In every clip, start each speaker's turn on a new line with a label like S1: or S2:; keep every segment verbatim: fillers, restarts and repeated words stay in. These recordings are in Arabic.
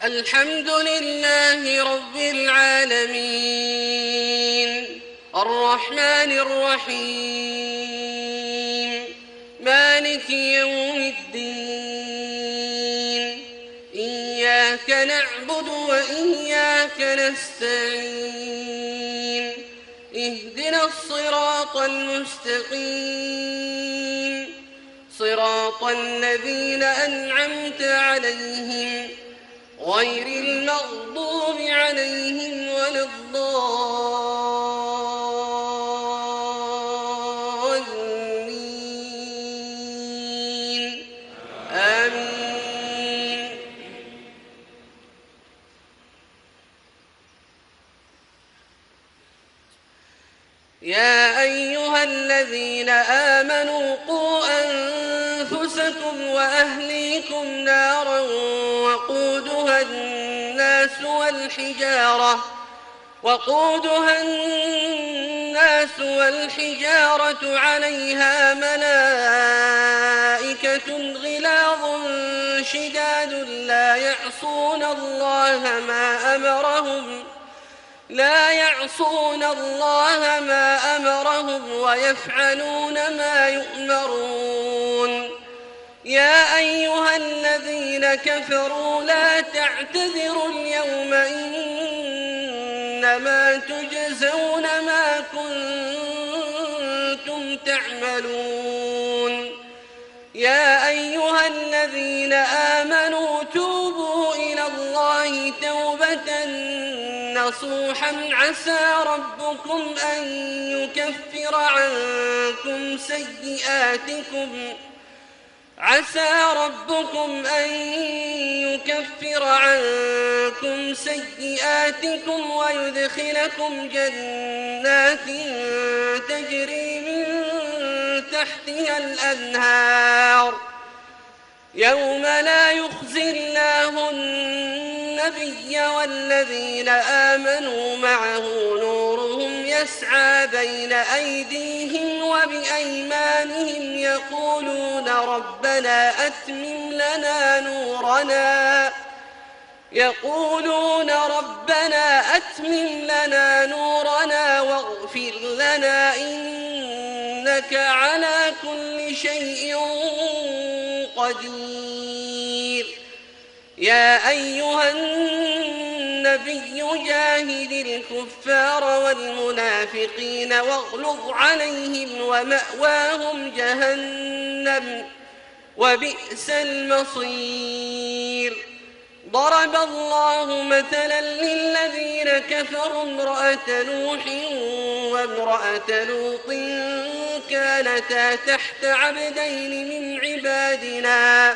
S1: الحمد لله رب العالمين الرحمن الرحيم مالك يوم الدين إياك نعبد وإياك نستعين اهدنا الصراط المستقيم صراط الذين أنعمت عليهم غير المغضوب عليهم ولا الضالين آمين. يا أيها الذين آمنوا قوا أنفسكم وأهليكم نارا وقودها الناس والحجارة وقودها الناس والحجارة عليها ملائكة غلاظ شداد لا يعصون الله ما أمرهم لا يعصون الله ما أمرهم ويفعلون ما يؤمرون. يا أيها الذين كفروا لا تعتذروا اليوم إنما تجزون ما كنتم تعملون. يا أيها الذين آمنوا توبوا إلى الله توبة نصوحا عسى ربكم أن يكفر عنكم سيئاتكم عسى ربكم أن يكفر عنكم سيئاتكم ويدخلكم جنات تجري من تحتها الأنهار يوم لا يخزي الله النبي والذين آمنوا معه نورهم يسعى بين أيديهم وبأيمانهم يقولون ربنا أتمم لنا نورنا يقولون ربنا أتمم لنا نورنا واغفر لنا إنك على كل شيء قدير. يا أيها النبي جاهد الكفار والمنافقين واغلظ عليهم ومأواهم جهنم وبئس المصير. ضرب الله مثلا للذين كفروا امرأة نوح وامرأة لوط كانتا تحت عبدين من عبادنا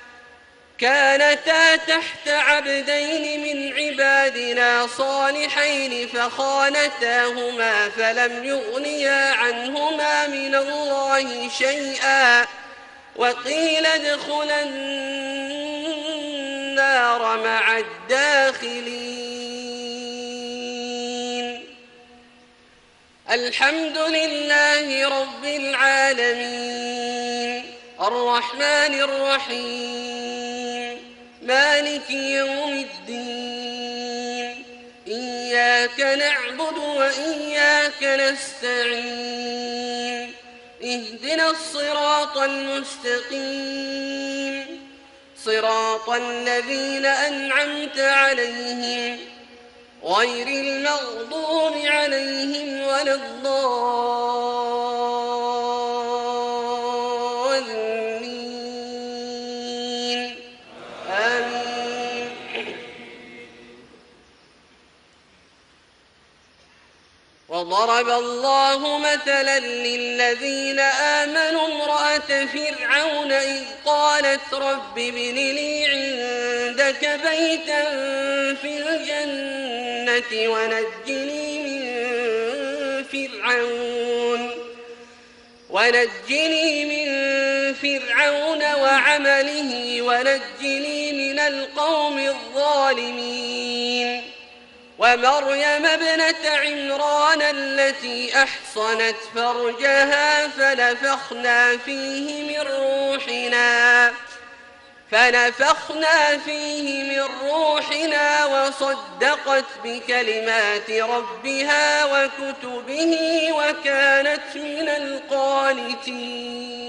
S1: كانتا تحت عبدين من عبادنا صالحين فخانتاهما فلم يغنيا عنهما من الله شيئا وقيل ادخلا النار مع الداخلين. الحمد لله رب العالمين الرحمن الرحيم مالك يوم الدين إياك نعبد وإياك نستعين اهدنا الصراط المستقيم صراط الذين أنعمت عليهم غير المغضوب عليهم ولا الضالين آمين. وضرب الله مثلا للذين آمنوا امرأة فرعون إذ قالت رب ابن لي عندك بيتا في الجنة ونجني من فرعون ونجني من فرعون وعمله ونجني من القوم الظالمين. ومريم ابنة عمران التي أحصنت فرجها فنفخنا فيه من روحنا فنفخنا فيه من روحنا وصدقت بكلمات ربها وكتبه وكانت من القانتين.